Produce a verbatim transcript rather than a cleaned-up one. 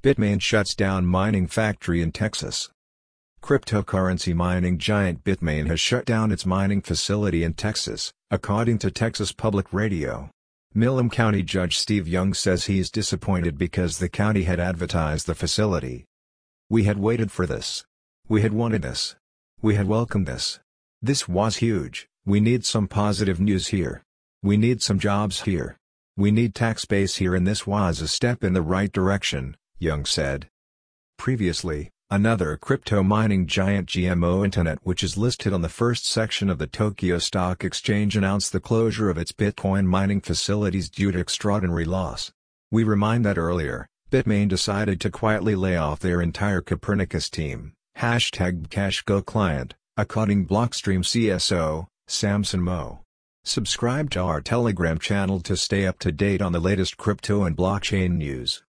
Bitmain shuts down mining factory in Texas. Cryptocurrency mining giant Bitmain has shut down its mining facility in Texas, according to Texas Public Radio. Milam County Judge Steve Young says he is disappointed because the county had advertised the facility. "We had waited for this. We had wanted this. We had welcomed this. This was huge. We need some positive news here. We need some jobs here. We need tax base here, and this was a step in the right direction," Young said. Previously, another crypto mining giant G M O Internet, which is listed on the first section of the Tokyo Stock Exchange, announced the closure of its Bitcoin mining facilities due to extraordinary loss. We remind that earlier, Bitmain decided to quietly lay off their entire Copernicus team, hashtag CashGo client, according Blockstream C S O, Samson Mow. Subscribe to our Telegram channel to stay up to date on the latest crypto and blockchain news.